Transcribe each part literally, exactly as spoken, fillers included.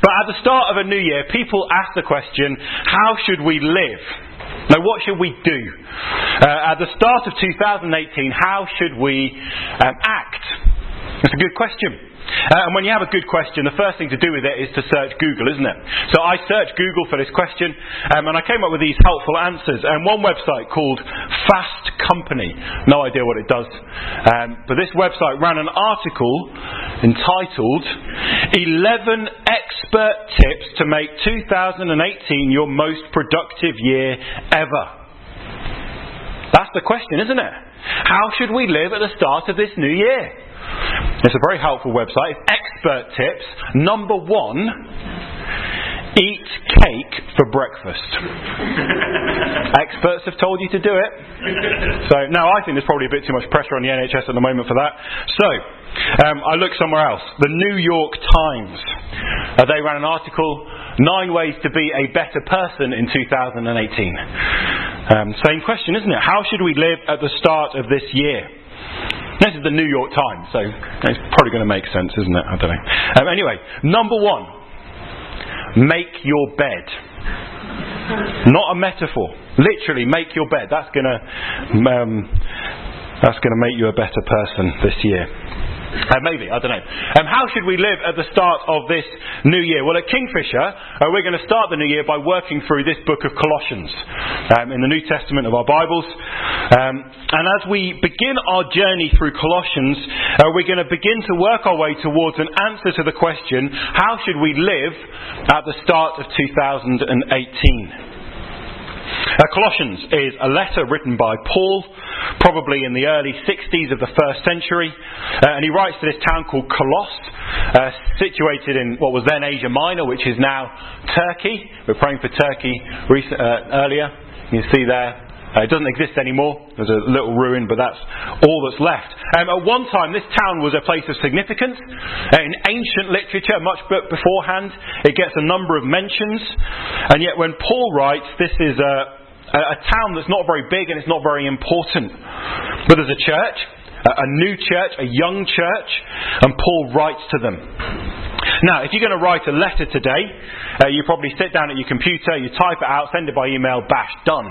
But at the start of a new year, people ask the question, how should we live? Now, what should we do? Uh, at the start of two thousand eighteen, how should we um, act? That's a good question. Uh, and when you have a good question, the first thing to do with it is to search Google, isn't it? So I searched Google for this question, um, and I came up with these helpful answers. And one website called Fast Company, no idea what it does, um, but this website ran an article entitled eleven Expert Tips to Make two thousand eighteen Your Most Productive Year Ever. That's the question, isn't it? How should we live at the start of this new year? It's a very helpful website. It's expert tips. Number one, eat cake for breakfast. Experts have told you to do it. So now I think there's probably a bit too much pressure on the N H S at the moment for that. So um, I looked somewhere else. The New York Times. Uh, they ran an article, Nine Ways to Be a Better Person in two thousand eighteen. Um, same question, isn't it? How should we live at the start of this year? This is the New York Times, so it's probably going to make sense, isn't it? I don't know. Um, anyway, number one, make your bed. Not a metaphor. Literally, make your bed. That's going to um, that's going to make you a better person this year. Uh, maybe, I don't know. Um, how should we live at the start of this new year? Well, at Kingfisher, uh, we're going to start the new year by working through this book of Colossians um, in the New Testament of our Bibles. Um, and as we begin our journey through Colossians, uh, we're going to begin to work our way towards an answer to the question, how should we live at the start of two thousand eighteen? Uh, Colossians is a letter written by Paul, probably in the early sixties of the first century, uh, and he writes to this town called Colossus, uh, situated in what was then Asia Minor, which is now Turkey. We're praying for Turkey rec- uh, earlier. You can see there. Uh, it doesn't exist anymore. There's a little ruin, but that's all that's left. Um, at one time, this town was a place of significance. Uh, in ancient literature, much beforehand, it gets a number of mentions. And yet when Paul writes, this is a, a town that's not very big and it's not very important. But there's a church, a, a new church, a young church, and Paul writes to them. Now, if you're going to write a letter today, uh, you probably sit down at your computer, you type it out, send it by email, bash, done.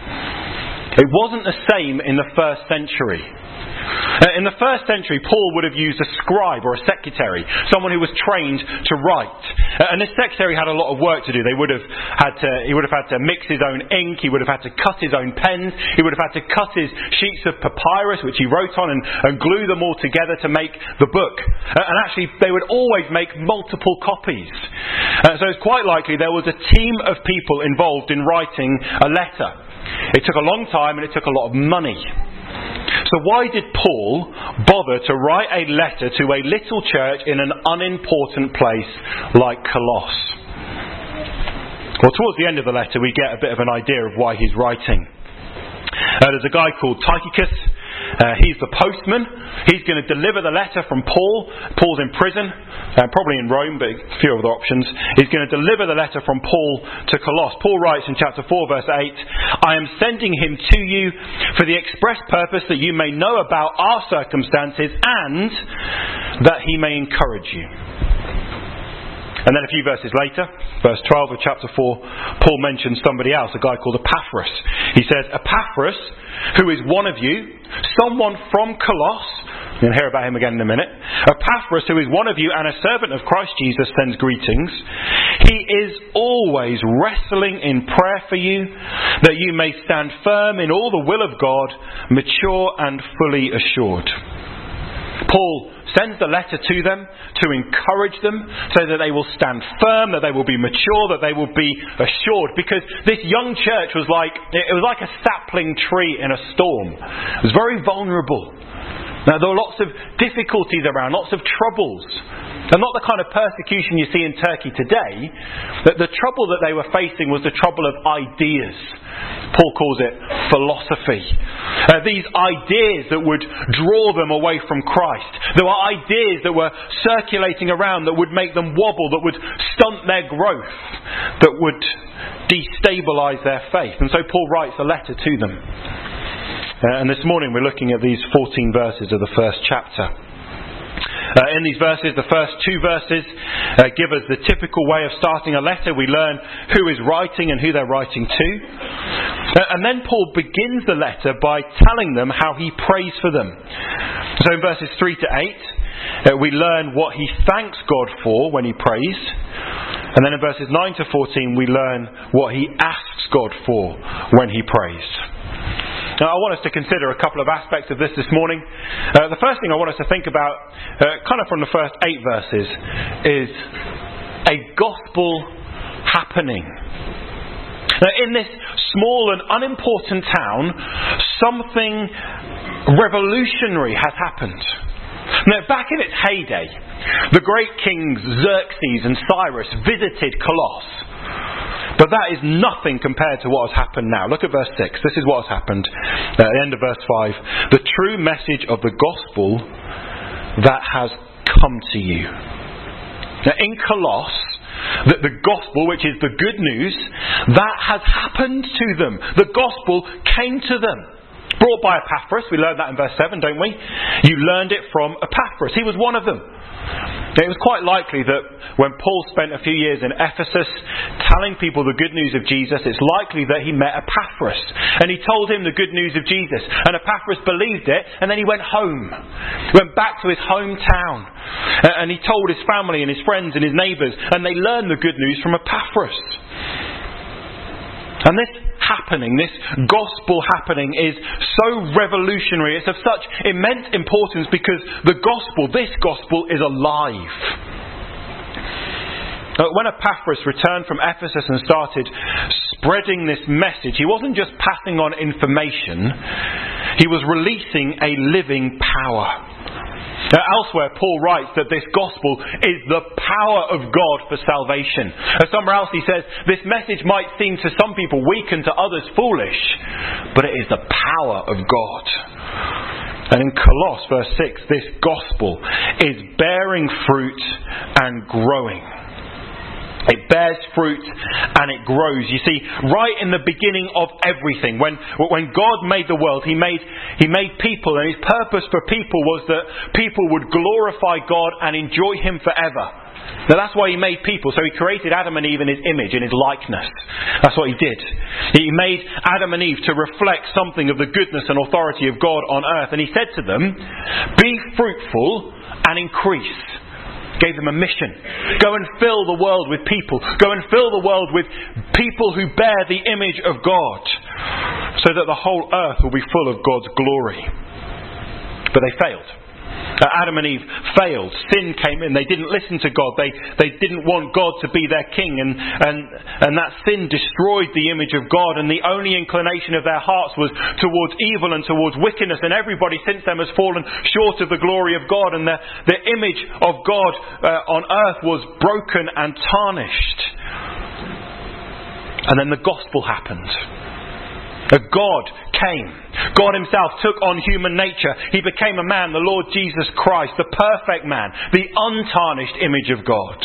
It wasn't the same in the first century. Uh, in the first century, Paul would have used a scribe or a secretary, someone who was trained to write. Uh, and this secretary had a lot of work to do. They would have had to, he would have had to mix his own ink. He would have had to cut his own pens. He would have had to cut his sheets of papyrus, which he wrote on, and, and glue them all together to make the book. Uh, and actually, they would always make multiple copies. Uh, so it's quite likely there was a team of people involved in writing a letter. It took a long time and it took a lot of money. So why did Paul bother to write a letter to a little church in an unimportant place like Colossus? Well, towards the end of the letter we get a bit of an idea of why he's writing. Uh, there's a guy called Tychicus. Uh, he's the postman. He's going to deliver the letter from Paul. Paul's in prison, uh, probably in Rome, but a few other options. He's going to deliver the letter from Paul to Colossus. Paul writes in chapter four, verse eight, I am sending him to you for the express purpose that you may know about our circumstances and that he may encourage you. And then a few verses later, verse twelve of chapter four, Paul mentions somebody else, a guy called Epaphras. He says, Epaphras, who is one of you, someone from Colossus, you'll hear about him again in a minute. Epaphras, who is one of you and a servant of Christ Jesus, sends greetings. He is always wrestling in prayer for you, that you may stand firm in all the will of God, mature and fully assured. Paul sends the letter to them to encourage them so that they will stand firm, that they will be mature, that they will be assured. Because this young church was like, it was like a sapling tree in a storm. It was very vulnerable. Now, there were lots of difficulties around, lots of troubles. And not the kind of persecution you see in Turkey today. But the trouble that they were facing was the trouble of ideas. Paul calls it philosophy. Uh, these ideas that would draw them away from Christ. There were ideas that were circulating around that would make them wobble, that would stunt their growth, that would destabilise their faith. And so Paul writes a letter to them. Uh, and this morning we're looking at these fourteen verses of the first chapter. Uh, in these verses, the first two verses uh, give us the typical way of starting a letter. We learn who is writing and who they're writing to. Uh, and then Paul begins the letter by telling them how he prays for them. So in verses three to eight, uh, we learn what he thanks God for when he prays. And then in verses nine to fourteen, we learn what he asks God for when he prays. Now, I want us to consider a couple of aspects of this this morning. Uh, the first thing I want us to think about, uh, kind of from the first eight verses, is a gospel happening. Now, in this small and unimportant town, something revolutionary has happened. Now, back in its heyday, the great kings Xerxes and Cyrus visited Colossus. But that is nothing compared to what has happened now. Look at verse six. This is what has happened at the end of verse five. The true message of the gospel that has come to you. Now, in Colossus, the, the gospel, which is the good news, that has happened to them. The gospel came to them. Brought by Epaphras. We learned that in verse seven, don't we? You learned it from Epaphras. He was one of them. It was quite likely that when Paul spent a few years in Ephesus telling people the good news of Jesus, it's likely that he met Epaphras and he told him the good news of Jesus, and Epaphras believed it, and then he went home. He went back to his hometown and he told his family and his friends and his neighbours, and they learned the good news from Epaphras. And this happening, this gospel happening, is so revolutionary. It's of such immense importance because the gospel, this gospel, is alive. When Epaphras returned from Ephesus and started spreading this message, he wasn't just passing on information, he was releasing a living power. Now, elsewhere, Paul writes that this gospel is the power of God for salvation. And somewhere else he says, this message might seem to some people weak and to others foolish, but it is the power of God. And in Colossus, verse six, this gospel is bearing fruit and growing. It bears fruit and it grows. You see, right in the beginning of everything, when when God made the world, He made He made people, and His purpose for people was that people would glorify God and enjoy Him forever. Now that's why He made people. So He created Adam and Eve in His image, in His likeness. That's what He did. He made Adam and Eve to reflect something of the goodness and authority of God on earth. And He said to them, be fruitful and increase. Gave them a mission. Go and fill the world with people. Go and fill the world with people who bear the image of God, so that the whole earth will be full of God's glory. But they failed. Adam and Eve failed. Sin came in. They didn't listen to God. They they didn't want God to be their king. And, and, and that sin destroyed the image of God. And the only inclination of their hearts was towards evil and towards wickedness. And everybody since then has fallen short of the glory of God. And the, the image of God uh, on earth was broken and tarnished. And then the gospel happened. A God came. God Himself took on human nature. He became a man, the Lord Jesus Christ, the perfect man, the untarnished image of God.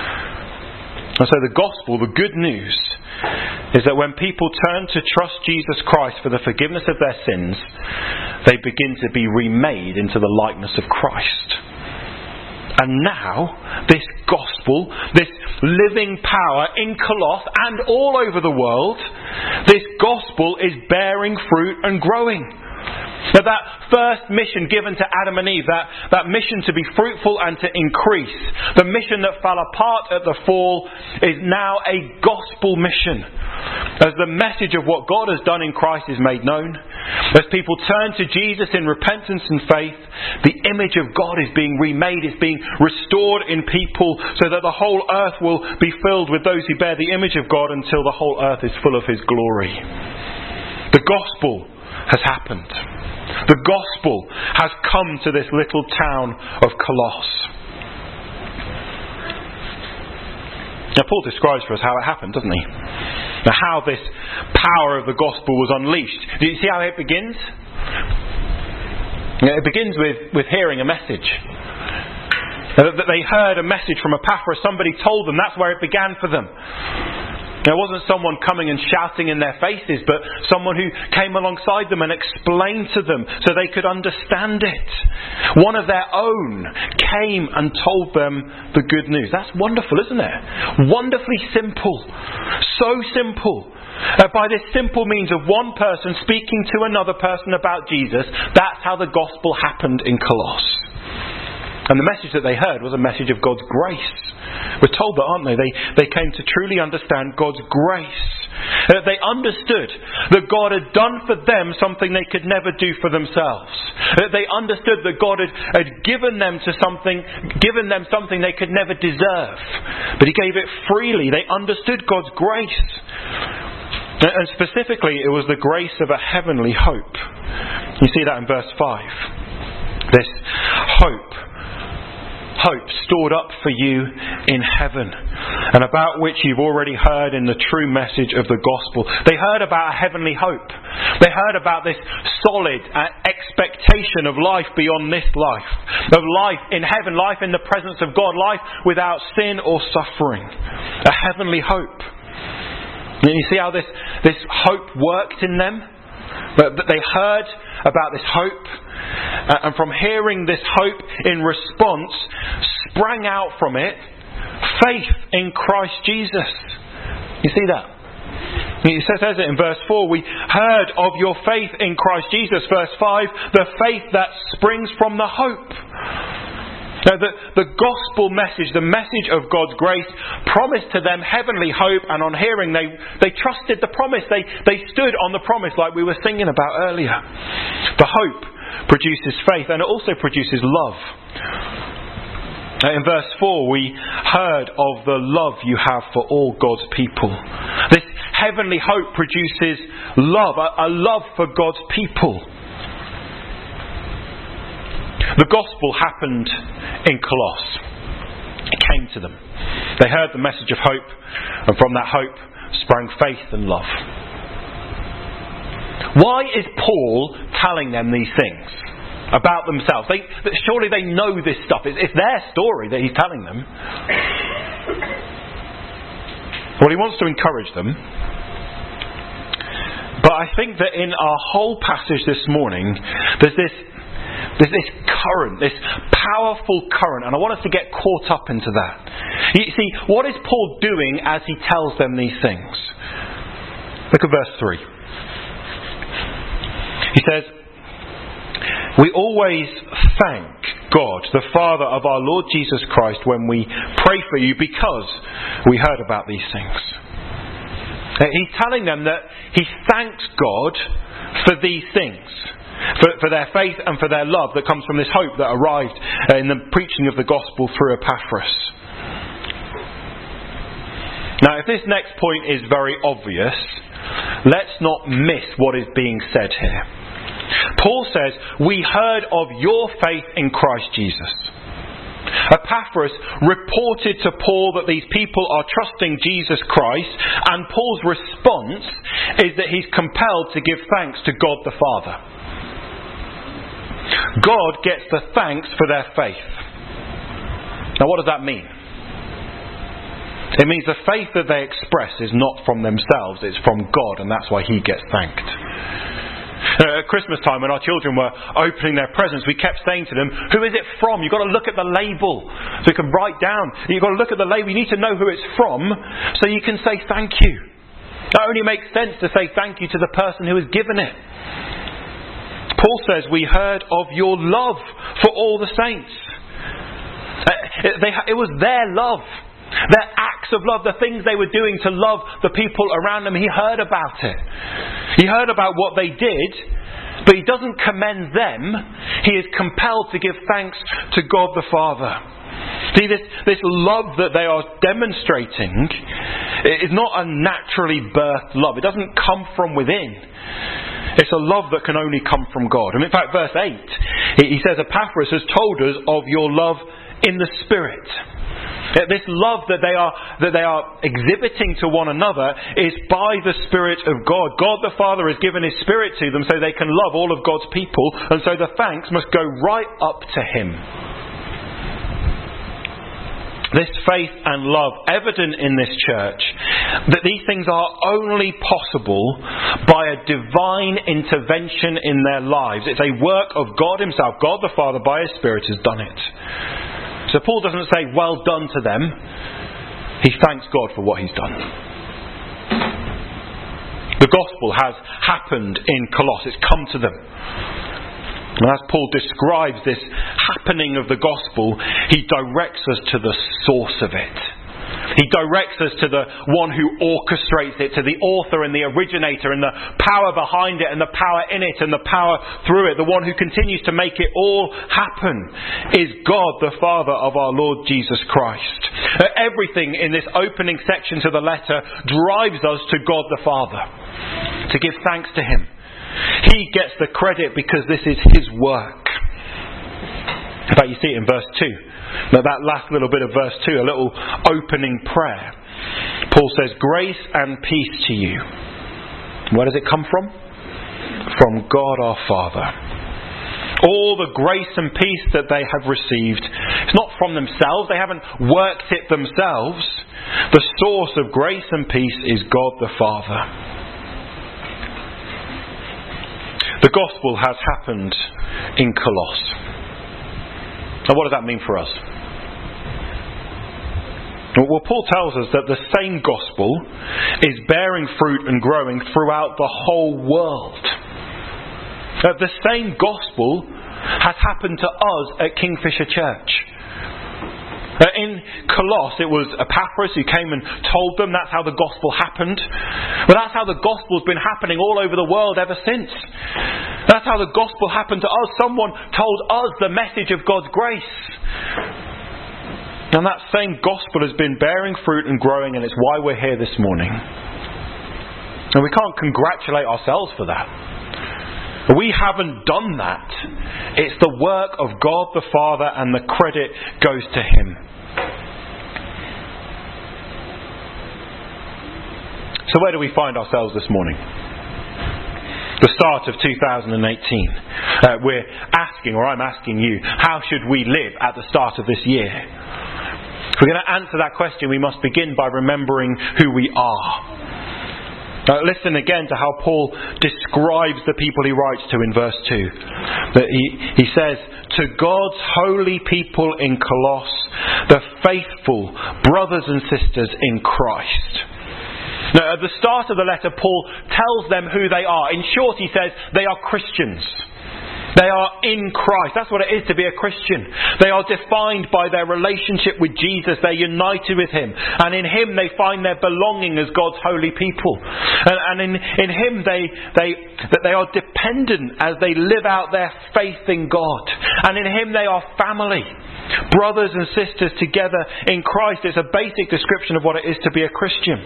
And so the gospel, the good news, is that when people turn to trust Jesus Christ for the forgiveness of their sins, they begin to be remade into the likeness of Christ. And now, this gospel, this living power in Colossus and all over the world, this gospel is bearing fruit and growing. Now that first mission given to Adam and Eve, that, that mission to be fruitful and to increase, the mission that fell apart at the fall, is now a gospel mission. As the message of what God has done in Christ is made known, as people turn to Jesus in repentance and faith, the image of God is being remade, it's being restored in people, so that the whole earth will be filled with those who bear the image of God until the whole earth is full of His glory. The gospel has happened. The gospel has come to this little town of Colossus. Now Paul describes for us how it happened, doesn't he? Now how this power of the gospel was unleashed. Do you see how it begins? It begins with, with hearing a message. That they heard a message from Epaphras. Somebody told them. That's where it began for them. There wasn't someone coming and shouting in their faces, but someone who came alongside them and explained to them so they could understand it. One of their own came and told them the good news. That's wonderful, isn't it? Wonderfully simple. So simple. Uh, by this simple means of one person speaking to another person about Jesus, that's how the gospel happened in Colossus. And the message that they heard was a message of God's grace. We're told that, aren't they? They, they came to truly understand God's grace. Uh, they understood that God had done for them something they could never do for themselves. Uh, they understood that God had, had given them to something, given them something they could never deserve. But He gave it freely. They understood God's grace. And specifically, it was the grace of a heavenly hope. You see that in verse five. This hope. Hope stored up for you in heaven, and about which you've already heard in the true message of the gospel. They heard about a heavenly hope. They heard about this solid expectation of life beyond this life, of life in heaven, life in the presence of God, life without sin or suffering. A heavenly hope. And you see how this, this hope worked in them? But they heard about this hope, and from hearing this hope in response, sprang out from it faith in Christ Jesus. You see that? It says it in verse four. We heard of your faith in Christ Jesus. Verse five, the faith that springs from the hope. Now, the, the gospel message, the message of God's grace, promised to them heavenly hope, and on hearing they, they trusted the promise. They, they stood on the promise like we were singing about earlier. The hope produces faith, and it also produces love. In verse four, we heard of the love you have for all God's people. This heavenly hope produces love, a, a love for God's people. The gospel happened in Colossus. It came to them. They heard the message of hope, and from that hope sprang faith and love. Why is Paul telling them these things about themselves? They, surely they know this stuff. It's, it's their story that he's telling them. Well, he wants to encourage them. But I think that in our whole passage this morning, there's this There's this current, this powerful current, and I want us to get caught up into that. You see, what is Paul doing as he tells them these things? Look at verse three. He says, we always thank God, the Father of our Lord Jesus Christ, when we pray for you because we heard about these things. He's telling them that he thanks God for these things. For, for their faith and for their love that comes from this hope that arrived uh, in the preaching of the gospel through Epaphras. Now, if this next point is very obvious, let's not miss what is being said here. Paul says, we heard of your faith in Christ Jesus. Epaphras reported to Paul that these people are trusting Jesus Christ, and Paul's response is that he's compelled to give thanks to God the Father. God gets the thanks for their faith. Now, what does that mean? It means the faith that they express is not from themselves, it's from God, and that's why he gets thanked. Uh, at Christmas time, when our children were opening their presents, we kept saying to them, who is it from? You've got to look at the label so you can write down. You've got to look at the label. You need to know who it's from so you can say thank you. It only makes sense to say thank you to the person who has given it. Paul says, we heard of your love for all the saints. Uh, they, it was their love. Their acts of love, the things they were doing to love the people around them. He heard about it. He heard about what they did, but he doesn't commend them. He is compelled to give thanks to God the Father. See, this, this love that they are demonstrating is not a naturally birthed love. It doesn't come from within. It's a love that can only come from God. And in fact, verse eight, he says, Epaphras has told us of your love in the Spirit. This love that they are that they are exhibiting to one another is by the Spirit of God. God the Father has given His Spirit to them so they can love all of God's people, and so the thanks must go right up to Him. this faith and love evident in this church, that these things are only possible by a divine intervention in their lives. It's a work of God Himself. God the Father, by His Spirit, has done it. So Paul doesn't say, well done to them. He thanks God for what He's done. The gospel has happened in Colossus. It's come to them. And as Paul describes this happening of the gospel, he directs us to the source of it. He directs us to the one who orchestrates it, to the author and the originator and the power behind it and the power in it and the power through it. The one who continues to make it all happen is God the Father of our Lord Jesus Christ. Everything in this opening section to the letter drives us to God the Father, to give thanks to Him. He gets the credit because this is His work. In fact, you see it in verse two. Now, that last little bit of verse two, a little opening prayer. Paul says, grace and peace to you. Where does it come from? From God our Father. All the grace and peace that they have received, it's not from themselves. They haven't worked it themselves. The source of grace and peace is God the Father. The gospel has happened in Colossus. Now, what does that mean for us? Well, Paul tells us that the same gospel is bearing fruit and growing throughout the whole world. That the same gospel has happened to us at Kingfisher Church. In Colossus, it was Epaphras who came and told them. That's how the gospel happened. But that's how the gospel's been happening all over the world ever since. That's how the gospel happened to us. Someone told us the message of God's grace. And that same gospel has been bearing fruit and growing, and it's why we're here this morning. And we can't congratulate ourselves for that. We haven't done that. It's the work of God the Father, and the credit goes to Him. So where do we find ourselves this morning? The start of two thousand eighteen. Uh, we're asking, or I'm asking you, how should we live at the start of this year? If we're going to answer that question, we must begin by remembering who we are. Now, listen again to how Paul describes the people he writes to in verse two. That he, he says, to God's holy people in Colossus, the faithful brothers and sisters in Christ. Now, at the start of the letter, Paul tells them who they are. In short, he says, they are Christians. They are in Christ. That's what it is to be a Christian. They are defined by their relationship with Jesus. They're united with Him. And in Him they find their belonging as God's holy people. And, and in, in Him they, they, that they are dependent as they live out their faith in God. And in Him they are family. Brothers and sisters together in Christ. It's a basic description of what it is to be a Christian.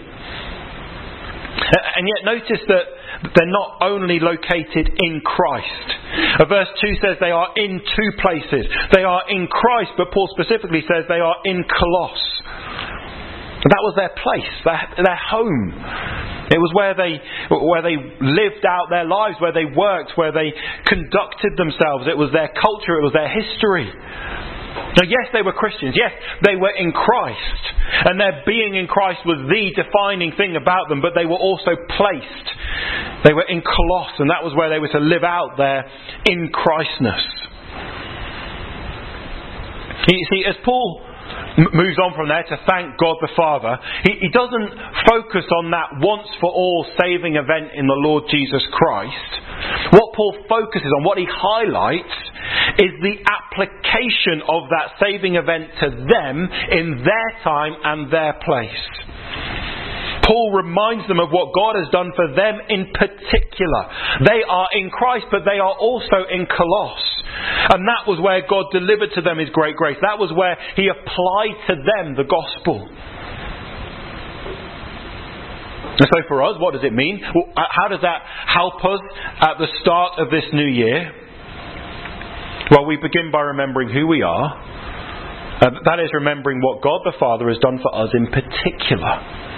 And yet notice that they're not only located in Christ. Verse two says they are in two places. They are in Christ, but Paul specifically says they are in Colossus. That was their place, their, their home. It was where they where they lived out their lives, where they worked, where they conducted themselves. It was their culture, it was their history. Now, yes, they were Christians. Yes, they were in Christ. And their being in Christ was the defining thing about them. But they were also placed. They were in Colossus. And that was where they were to live out their in Christness. You see, as Paul m- moves on from there to thank God the Father, he, he doesn't focus on that once for all saving event in the Lord Jesus Christ. What Paul focuses on, what he highlights, is the application of that saving event to them in their time and their place. Paul reminds them of what God has done for them in particular. They are in Christ, but they are also in Colossus. And that was where God delivered to them His great grace. That was where He applied to them the gospel. And so for us, what does it mean? Well, how does that help us at the start of this new year? Well, we begin by remembering who we are. Uh, that is remembering what God the Father has done for us in particular.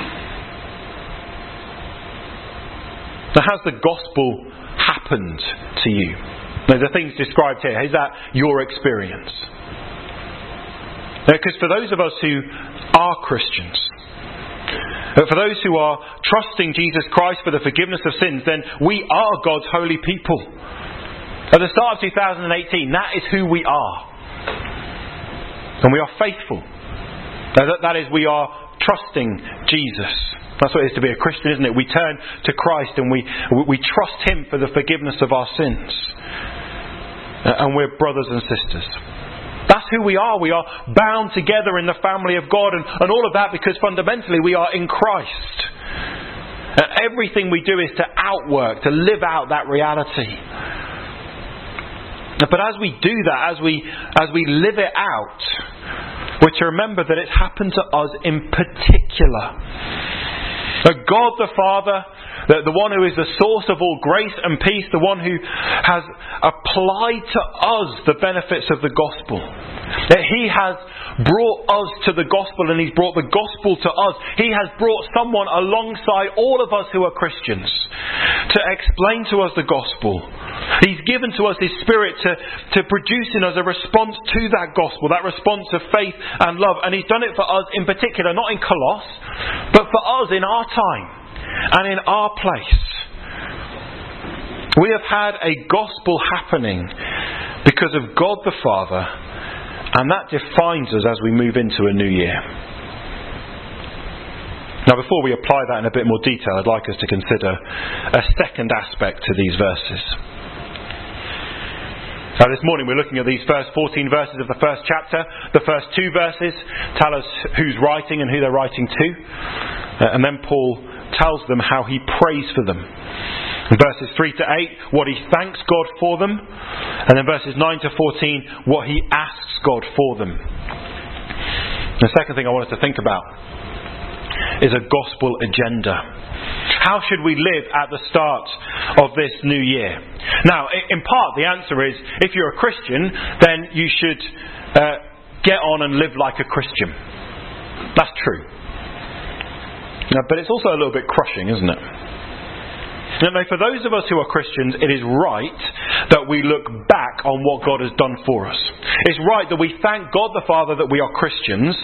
Now, has the gospel happened to you? Now, the things described here, is that your experience? Because for those of us who are Christians, for those who are trusting Jesus Christ for the forgiveness of sins, then we are God's holy people. At the start of two thousand eighteen, that is who we are. And we are faithful. That, that is, we are trusting Jesus. That's what it is to be a Christian, isn't it? We turn to Christ and we, we trust Him for the forgiveness of our sins. And we're brothers and sisters. That's who we are. We are bound together in the family of God, and, and all of that because fundamentally we are in Christ. And everything we do is to outwork, to live out that reality. But as we do that, as we as we live it out, we're to remember that it's happened to us in particular. That God the Father, the, the one who is the source of all grace and peace, the one who has applied to us the benefits of the gospel. That He has brought us to the gospel, and He's brought the gospel to us. He has brought someone alongside all of us who are Christians to explain to us the gospel. He's given to us His Spirit to, to produce in us a response to that gospel, that response of faith and love. And He's done it for us in particular, not in Colossus, but for us in our time and in our place. We have had a gospel happening because of God the Father, and that defines us as we move into a new year. Now, before we apply that in a bit more detail, I'd like us to consider a second aspect to these verses. Now, this morning we're looking at these first fourteen verses of the first chapter. The first two verses tell us who's writing and who they're writing to. Uh, and then Paul tells them how he prays for them. In verses three to eight, what he thanks God for them. And then verses nine to fourteen, what he asks God for them. The second thing I want us to think about is a gospel agenda. How should we live at the start of this new year? Now, in part, the answer is, if you're a Christian, then you should uh, get on and live like a Christian. That's true. Now, but it's also a little bit crushing, isn't it? Now, for those of us who are Christians, it is right that we look back on what God has done for us. It's right that we thank God the Father that we are Christians.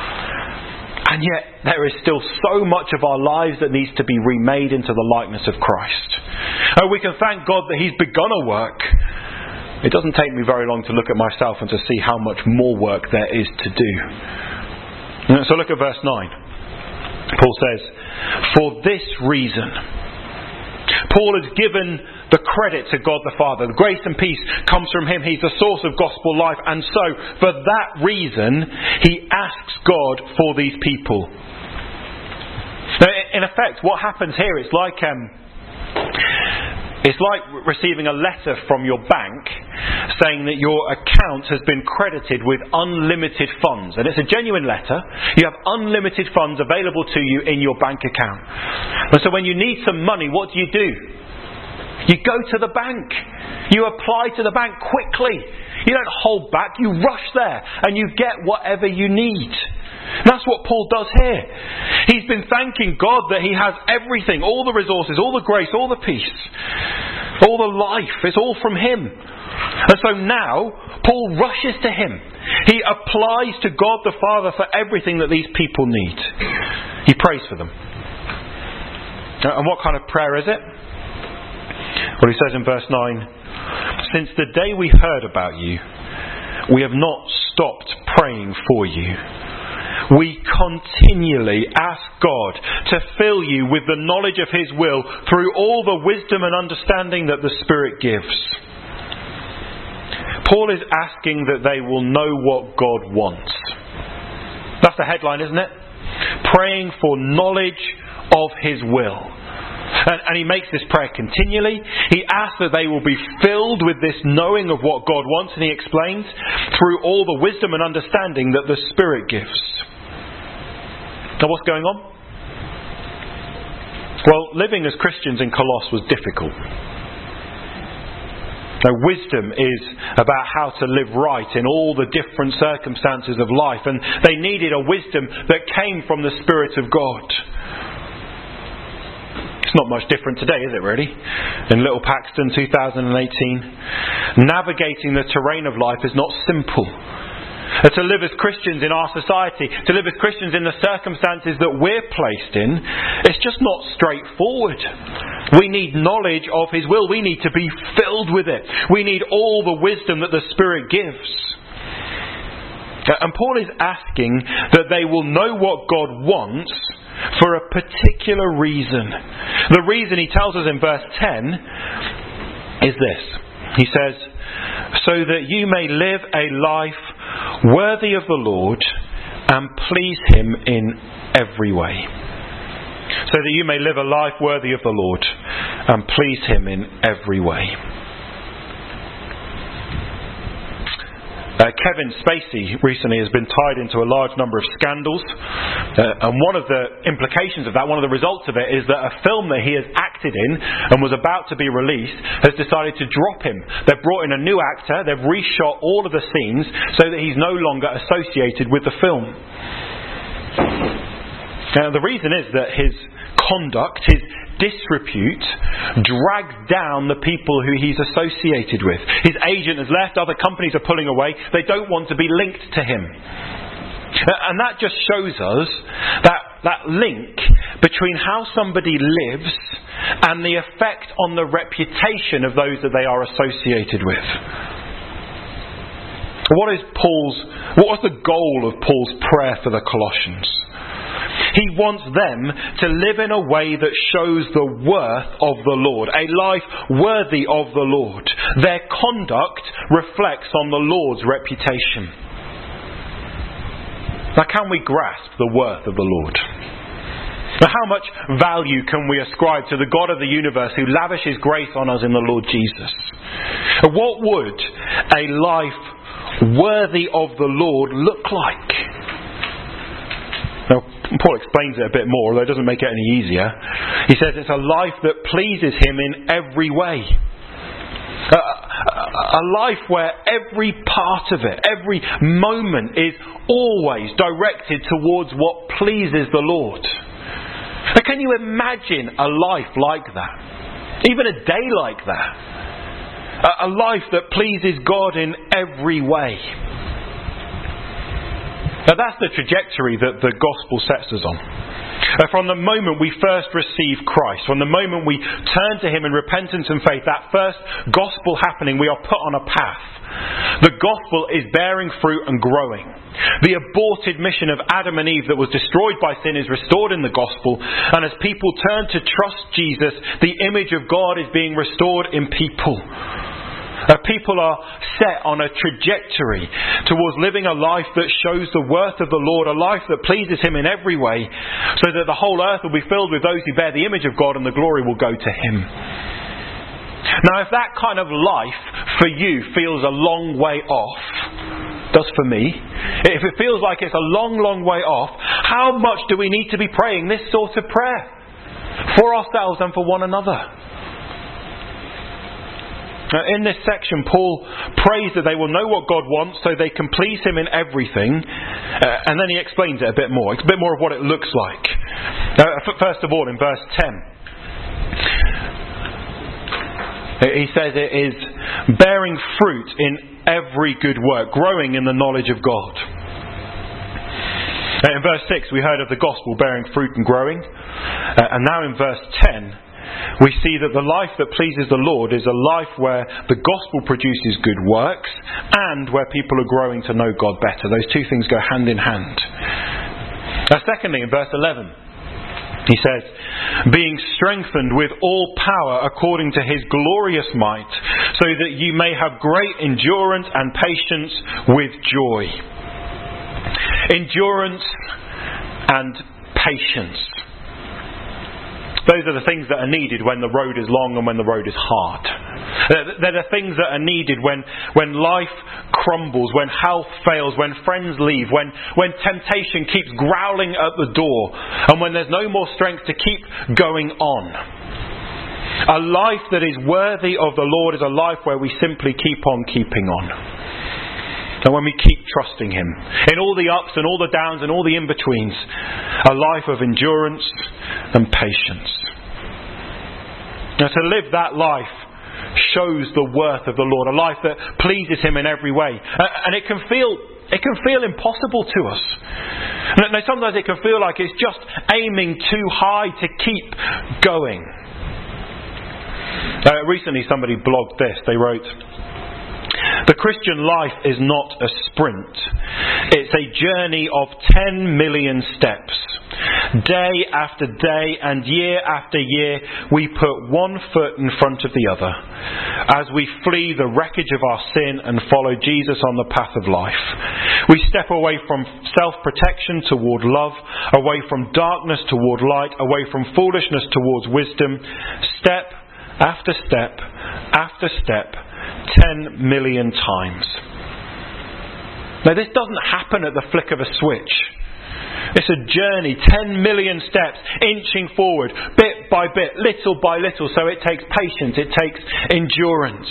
And yet there is still so much of our lives that needs to be remade into the likeness of Christ. And we can thank God that He's begun a work. It doesn't take me very long to look at myself and to see how much more work there is to do. So look at verse nine. Paul says, "For this reason," Paul has given the credit to God the Father. The grace and peace comes from Him. He's the source of gospel life. And so, for that reason, he asks God for these people. Now, in effect, what happens here, it's like um, it's like receiving a letter from your bank saying that your account has been credited with unlimited funds. And it's a genuine letter. You have unlimited funds available to you in your bank account. And so when you need some money, what do you do? You go to the bank. You apply to the bank quickly. You don't hold back. You rush there and you get whatever you need. That's what Paul does here. He's been thanking God that he has everything, all the resources, all the grace, all the peace, all the life. It's all from Him. And so now Paul rushes to Him. He applies to God the Father for everything that these people need. He prays for them. And what kind of prayer is it? Well, he says in verse nine, "Since the day we heard about you, we have not stopped praying for you. We continually ask God to fill you with the knowledge of His will through all the wisdom and understanding that the Spirit gives." Paul is asking that they will know what God wants. That's the headline, isn't it? Praying for knowledge of His will. And, and he makes this prayer continually. He asks that they will be filled with this knowing of what God wants, and he explains, through all the wisdom and understanding that the Spirit gives. Now, what's going on? Well, living as Christians in Colossus was difficult. Now, wisdom is about how to live right in all the different circumstances of life, and they needed a wisdom that came from the Spirit of God. It's not much different today, is it really? In Little Paxton two thousand eighteen, navigating the terrain of life is not simple. Uh, to live as Christians in our society, to live as Christians in the circumstances that we're placed in, it's just not straightforward. We need knowledge of His will. We need to be filled with it. We need all the wisdom that the Spirit gives. And Paul is asking that they will know what God wants for a particular reason. The reason he tells us in verse ten is this. He says, so that you may live a life worthy of the Lord and please Him in every way. So that you may live a life worthy of the Lord and please Him in every way. Uh, Kevin Spacey recently has been tied into a large number of scandals, uh, and one of the implications of that, one of the results of it, is that a film that he has acted in and was about to be released has decided to drop him. They've brought in a new actor, they've reshot all of the scenes so that he's no longer associated with the film. Now, the reason is that his conduct, his disrepute, drags down the people who he's associated with. His agent has left, other companies are pulling away, they don't want to be linked to him. And that just shows us that, that link between how somebody lives and the effect on the reputation of those that they are associated with. What is Paul's, what was the goal of Paul's prayer for the Colossians? He wants them to live in a way that shows the worth of the Lord, a life worthy of the Lord. Their conduct reflects on the Lord's reputation. Now, can we grasp the worth of the Lord? Now, how much value can we ascribe to the God of the universe who lavishes grace on us in the Lord Jesus? What would a life worthy of the Lord look like? Now, Paul explains it a bit more, although it doesn't make it any easier. He says it's a life that pleases Him in every way. A, a, a life where every part of it, every moment is always directed towards what pleases the Lord. Now, can you imagine a life like that? Even a day like that? A, a life that pleases God in every way. Now, that's the trajectory that the gospel sets us on. Uh, from the moment we first receive Christ, from the moment we turn to Him in repentance and faith, that first gospel happening, we are put on a path. The gospel is bearing fruit and growing. The aborted mission of Adam and Eve that was destroyed by sin is restored in the gospel, and as people turn to trust Jesus, the image of God is being restored in people. Uh, people are set on a trajectory towards living a life that shows the worth of the Lord, a life that pleases Him in every way, so that the whole earth will be filled with those who bear the image of God and the glory will go to Him. Now, if that kind of life for you feels a long way off, does for me, if it feels like it's a long, long way off, how much do we need to be praying this sort of prayer for ourselves and for one another? Now, in this section, Paul prays that they will know what God wants so they can please Him in everything. Uh, and then he explains it a bit more. It's a bit more of what it looks like. Uh, first of all, in verse ten, he says it is bearing fruit in every good work, growing in the knowledge of God. Uh, in verse six, we heard of the gospel bearing fruit and growing. Uh, and now in verse ten, we see that the life that pleases the Lord is a life where the gospel produces good works and where people are growing to know God better. Those two things go hand in hand. Now, secondly, in verse eleven, he says, being strengthened with all power according to His glorious might, so that you may have great endurance and patience with joy. Endurance and patience. Those are the things that are needed when the road is long and when the road is hard. They're the things that are needed when, when life crumbles, when health fails, when friends leave, when, when temptation keeps growling at the door, and when there's no more strength to keep going on. A life that is worthy of the Lord is a life where we simply keep on keeping on. And when we keep trusting Him in all the ups and all the downs and all the in-betweens, a life of endurance and patience. Now, to live that life shows the worth of the Lord, a life that pleases Him in every way. And it can feel it can feel impossible to us. Now, sometimes it can feel like it's just aiming too high to keep going. Uh, recently somebody blogged this. They wrote, "The Christian life is not a sprint. It's a journey of ten million steps. Day after day and year after year, we put one foot in front of the other as we flee the wreckage of our sin and follow Jesus on the path of life. We step away from self-protection toward love, away from darkness toward light, away from foolishness towards wisdom, step after step after step, ten million times." Now, this doesn't happen at the flick of a switch. It's a journey, ten million steps, inching forward, bit by bit, little by little. So it takes patience, it takes endurance.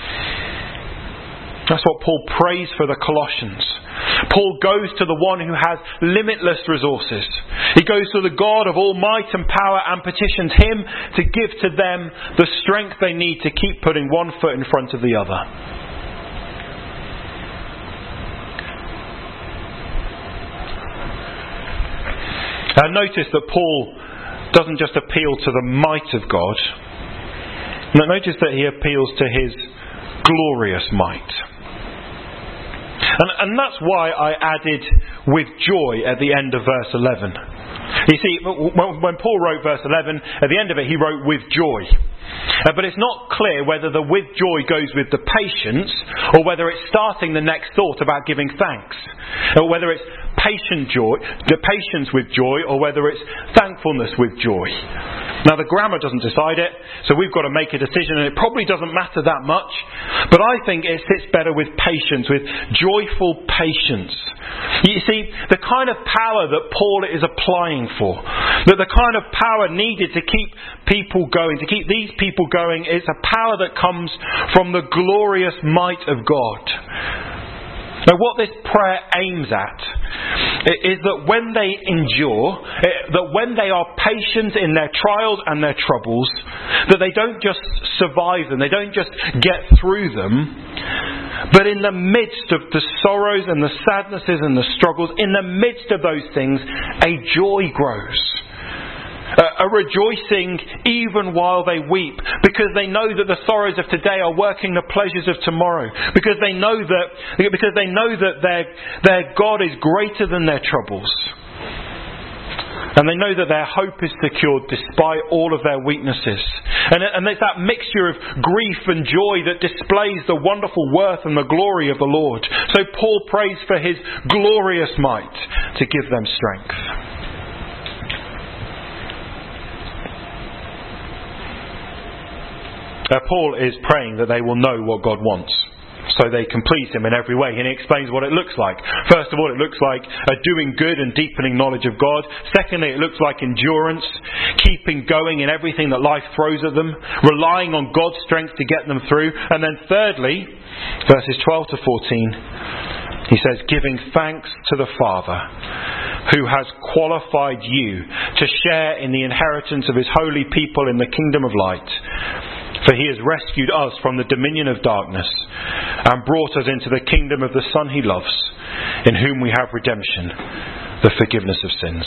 That's what Paul prays for the Colossians. Paul goes to the one who has limitless resources. He goes to the God of all might and power and petitions Him to give to them the strength they need to keep putting one foot in front of the other. Uh, notice that Paul doesn't just appeal to the might of God. No, notice that he appeals to His glorious might. And, and that's why I added "with joy" at the end of verse eleven. You see, when Paul wrote verse eleven, at the end of it he wrote "with joy." Uh, but it's not clear whether the "with joy" goes with the patience, or whether it's starting the next thought about giving thanks. Or whether it's patient joy, the patience with joy, or whether it's thankfulness with joy. Now, the grammar doesn't decide it, so we've got to make a decision, and it probably doesn't matter that much. But I think it sits better with patience, with joyful patience. You see, the kind of power that Paul is applying for, that the kind of power needed to keep people going, to keep these people going, is a power that comes from the glorious might of God. Now, what this prayer aims at is that when they endure, that when they are patient in their trials and their troubles, that they don't just survive them, they don't just get through them, but in the midst of the sorrows and the sadnesses and the struggles, in the midst of those things, a joy grows. A rejoicing even while they weep, because they know that the sorrows of today are working the pleasures of tomorrow, because they know that because they know that their their God is greater than their troubles, and they know that their hope is secured despite all of their weaknesses. And, and it's that mixture of grief and joy that displays the wonderful worth and the glory of the Lord. So Paul prays for His glorious might to give them strength. Uh, Paul is praying that they will know what God wants, so they can please Him in every way. And he explains what it looks like. First of all, it looks like a doing good and deepening knowledge of God. Secondly, it looks like endurance, keeping going in everything that life throws at them, relying on God's strength to get them through. And then thirdly, verses twelve to fourteen, he says, giving thanks to the Father who has qualified you to share in the inheritance of His holy people in the kingdom of light. For He has rescued us from the dominion of darkness and brought us into the kingdom of the Son He loves, in whom we have redemption, the forgiveness of sins.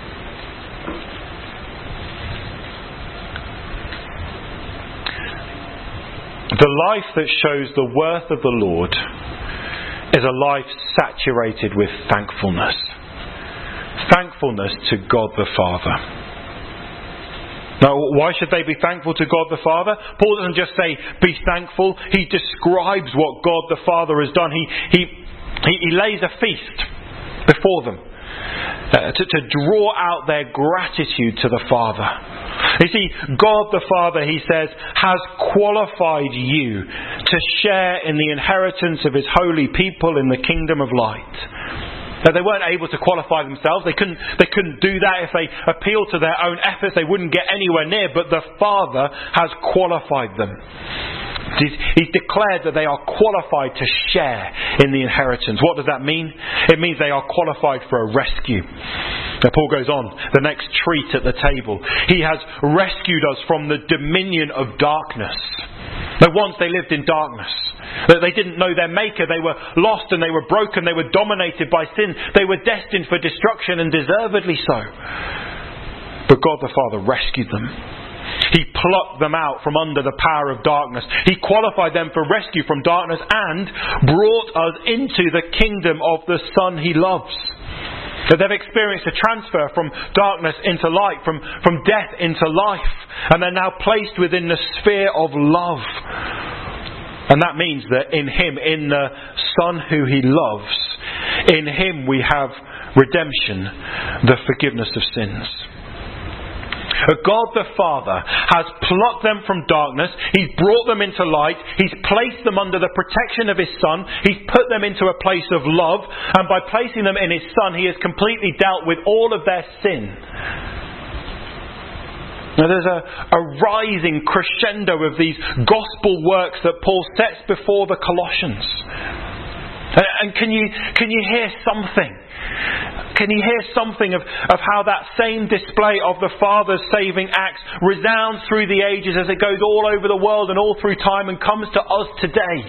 The life that shows the worth of the Lord is a life saturated with thankfulness. Thankfulness to God the Father. Now, why should they be thankful to God the Father? Paul doesn't just say, be thankful. He describes what God the Father has done. He he, he, he lays a feast before them uh, to, to draw out their gratitude to the Father. You see, God the Father, he says, has qualified you to share in the inheritance of His holy people in the kingdom of light. Now, they weren't able to qualify themselves. They couldn't, they couldn't do that. If they appealed to their own efforts, they wouldn't get anywhere near. But the Father has qualified them. He's, he's declared that they are qualified to share in the inheritance. What does that mean? It means they are qualified for a rescue. Now, Paul goes on, the next treat at the table. He has rescued us from the dominion of darkness. Now, once they lived in darkness. That they didn't know their Maker. They were lost and they were broken. They were dominated by sin. They were destined for destruction, and deservedly so. But God the Father rescued them. He plucked them out from under the power of darkness. He qualified them for rescue from darkness and brought us into the kingdom of the Son He loves. That they've experienced a transfer from darkness into light, from, from death into life. And they're now placed within the sphere of love. And that means that in Him, in the Son who He loves, in Him we have redemption, the forgiveness of sins. God the Father has plucked them from darkness. He's brought them into light. He's placed them under the protection of His Son. He's put them into a place of love. And by placing them in His Son, He has completely dealt with all of their sin. Now there's a, a rising crescendo of these gospel works that Paul sets before the Colossians. And, and can you can you hear something? Can you hear something of, of how that same display of the Father's saving acts resounds through the ages as it goes all over the world and all through time and comes to us today?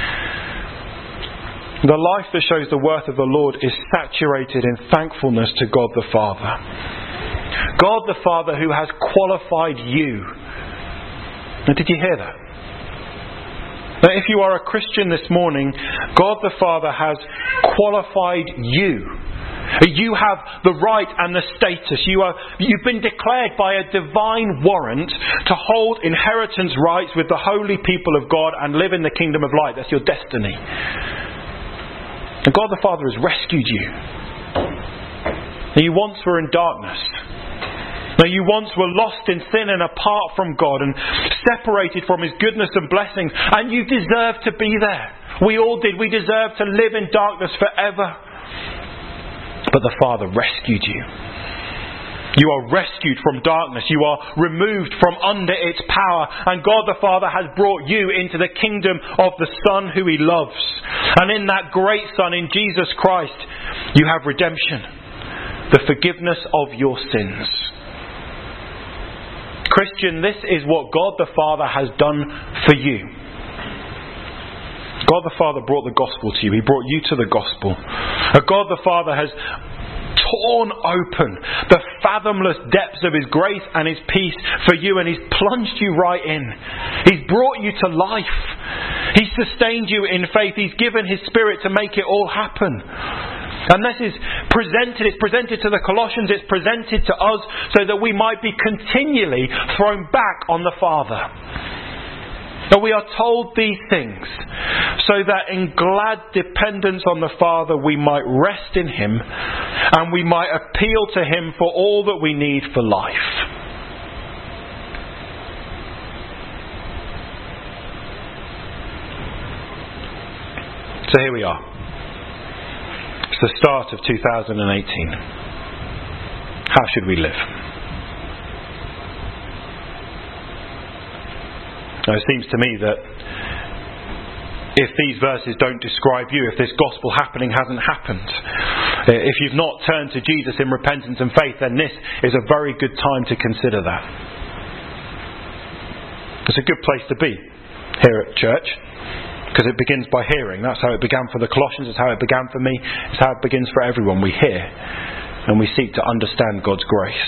The life that shows the worth of the Lord is saturated in thankfulness to God the Father. God the Father who has qualified you. Now, did you hear that? Now, if you are a Christian this morning, God the Father has qualified you. You have the right and the status. You are, you've been declared by a divine warrant to hold inheritance rights with the holy people of God and live in the kingdom of light. That's your destiny. And God the Father has rescued you. Now, you once were in darkness. Now, you once were lost in sin and apart from God and separated from His goodness and blessings, and you deserve to be there. We all did. We deserve to live in darkness forever. But the Father rescued you. You are rescued from darkness. You are removed from under its power. And God the Father has brought you into the kingdom of the Son who He loves. And in that great Son, in Jesus Christ, you have redemption, the forgiveness of your sins. Christian, this is what God the Father has done for you. God the Father brought the gospel to you. He brought you to the gospel. God the Father has torn open the fathomless depths of His grace and His peace for you, and He's plunged you right in. He's brought you to life. He's sustained you in faith. He's given His Spirit to make it all happen. And this is presented, it's presented to the Colossians, it's presented to us so that we might be continually thrown back on the Father. Now, we are told these things so that in glad dependence on the Father we might rest in Him and we might appeal to Him for all that we need for life. So here we are. It's the start of two thousand eighteen. How should we live? Now, it seems to me that if these verses don't describe you, if this gospel happening hasn't happened, if you've not turned to Jesus in repentance and faith, then this is a very good time to consider that. It's a good place to be here at church, because it begins by hearing. That's how it began for the Colossians. It's how it began for me. It's how it begins for everyone. We hear and we seek to understand God's grace.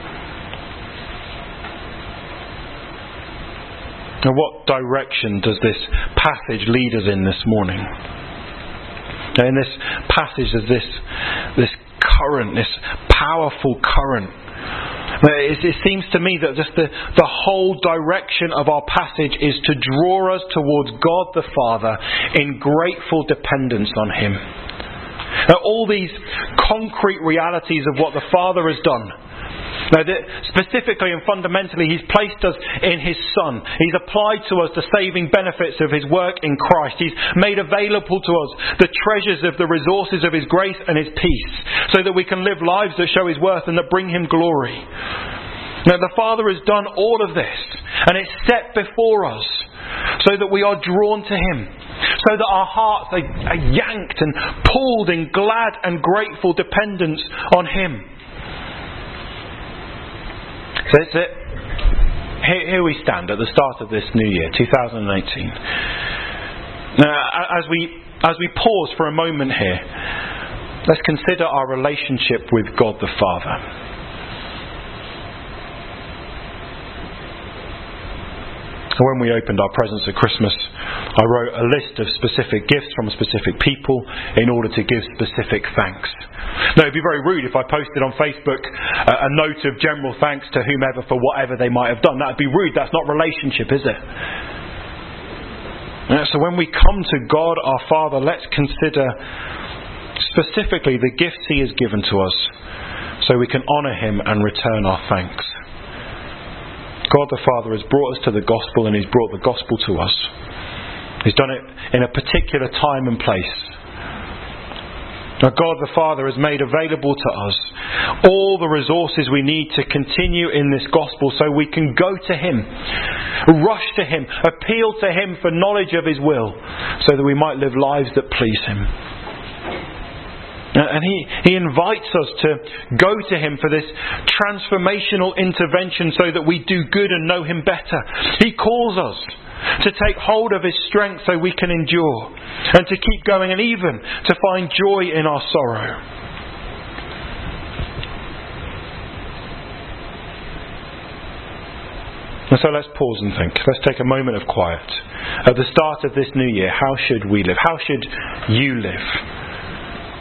Now, what direction does this passage lead us in this morning? Now, in this passage, there's this, this current, this powerful current. It, it seems to me that just the, the whole direction of our passage is to draw us towards God the Father in grateful dependence on Him. Now, all these concrete realities of what the Father has done. Now, specifically and fundamentally, He's placed us in His Son. He's applied to us the saving benefits of His work in Christ. He's made available to us the treasures of the resources of His grace and His peace, so that we can live lives that show His worth and that bring Him glory. Now, the Father has done all of this, and it's set before us so that we are drawn to Him, so that our hearts are, are yanked and pulled in glad and grateful dependence on Him. So it's it. here, here we stand at the start of this new year, two thousand eighteen. Now, as we as we pause for a moment here, let's consider our relationship with God the Father. When we opened our presents at Christmas, I wrote a list of specific gifts from specific people in order to give specific thanks. Now, it'd be very rude if I posted on Facebook a, a note of general thanks to whomever for whatever they might have done. That would be rude. That's not relationship, is it? Now, so when we come to God our Father, let's consider specifically the gifts He has given to us so we can honour Him and return our thanks. God the Father has brought us to the gospel, and He's brought the gospel to us. He's done it in a particular time and place. Now God the Father has made available to us all the resources we need to continue in this gospel so we can go to Him, rush to Him, appeal to Him for knowledge of His will so that we might live lives that please Him. And he, he invites us to go to Him for this transformational intervention so that we do good and know Him better. He calls us to take hold of His strength so we can endure and to keep going, and even to find joy in our sorrow. And so let's pause and think. Let's take a moment of quiet. At the start of this new year, how should we live? How should you live?